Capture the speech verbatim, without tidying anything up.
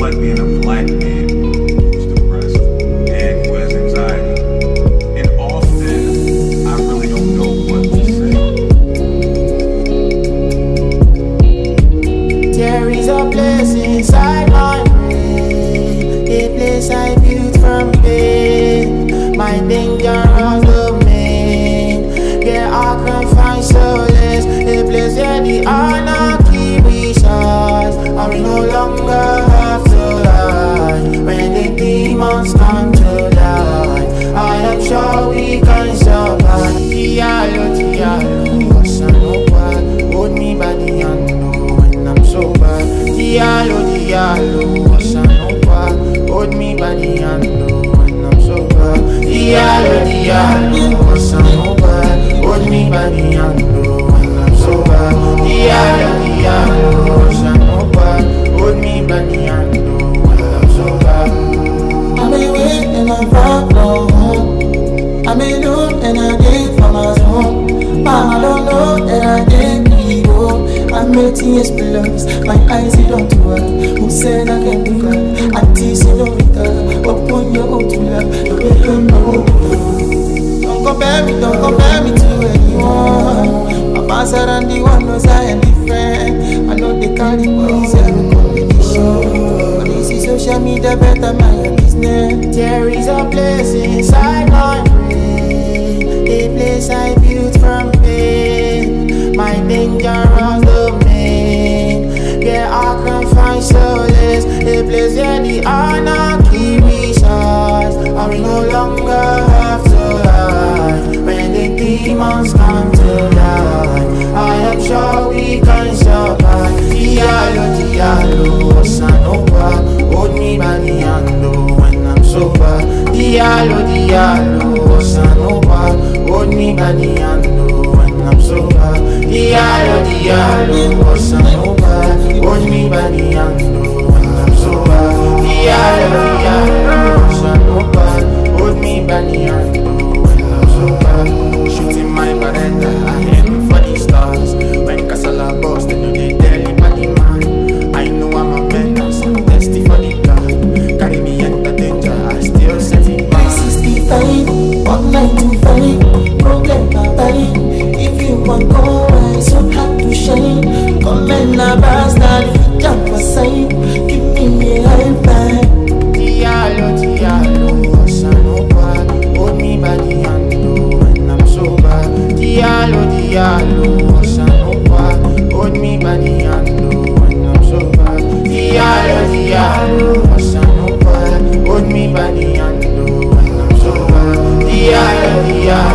like being a black man who's depressed and who has anxiety. And often, I really don't know what to say. There is a place inside my brain, a place I built from pain, my dangerous domain, where I can find solace, a place where the anarchy resides, and we no longer have to lie, when the demons come to life, I am sure we can survive. Diallo, Diallo, Osanopa, hold me by the hand, oh, when I'm sober. Diallo, Diallo, Osanopa, hold me by the hand, oh, when I'm sober. Diallo, Diallo, Osanopa, hold me by the hand, oh, when I'm sober. Diallo, Diallo, Osanopa, hold me by the hand, oh, when I'm sober. I'm away and I'm far from home. I'm alone and I dig for my home. Mama don't know that I didn't leave home. I'm making explores, my eyes you don't work. Who said I can be good? Auntie say no return. Open your own to love, you open your own to love. Don't compare me, don't compare me to anyone. My fans are and the one knows I am different. I know they carry boys, zero competition. But this is social media, better mind your business. There is a place inside my brain, a place I built from pain, my dangerous domain, where I can find solace, a place where the anarchy resides, and we no longer have to hide, when the demons come to life, I am sure we can survive. Diallo, Diallo, Osanopa, hold me by the hand, oh, when I'm sober. Diallo, Diallo, Osanopa, hold me by the hand, oh, when I'm sober. Diallo, Diallo, Osanopa, hold me by the hand, oh, when I'm sober. Diallo, Diallo, Osanopa, hold me by the hand, oh, when I'm sober. Shooting my barretta, I aim for the stars. When Casala boss, then you dey tell the body man. I know I'm a menace, I'm thirsty for the God. Carry me enter danger, I still set it back. sixty-five, one ninety-five, problem not dying. If you want go, I so hard to shine. Come and a bastard, if you jump aside, give me a high five. Diallo, Diallo, Osanopa, hold me by the hand, oh, when I'm sober. Diallo, Diallo, Osanopa, hold me by the hand, oh, when I'm sober. Diallo, Diallo, Osanopa, hold me by the hand, oh, when I'm sober. Diallo, Diallo.